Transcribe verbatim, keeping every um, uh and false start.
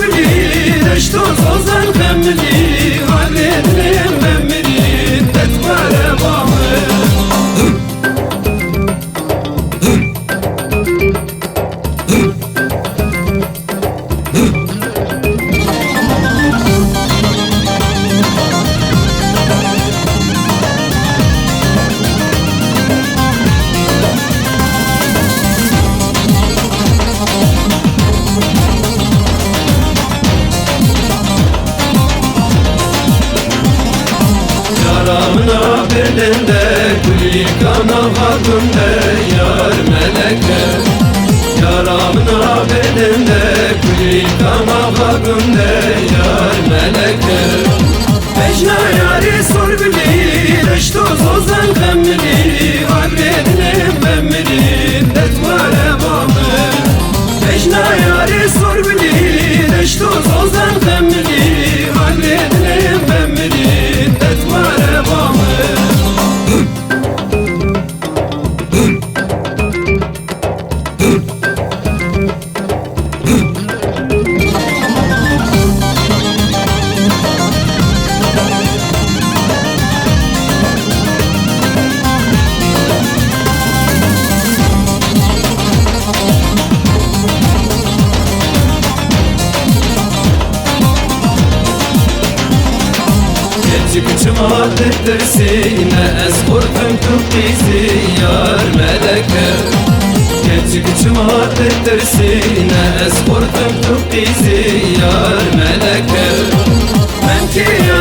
بلی دشت و سوزن خملی حالتنیم بملی تتوار بامه Yaramına belinde gülü kana hakkında yar meleke Yaramına belinde gülü kana hakkında yar meleke Mecna yari sor bili reşto sozan kemmili Halledinem bemmili tetvare bağlı Mecna yari sor bili reşto sozan kemmili Halledinem bemmili tetvare bağlı Küçüm adettersine ez korkum tuttizi yar meleke Genci küçüm adettersine ez korkum tuttizi yar meleke Men ki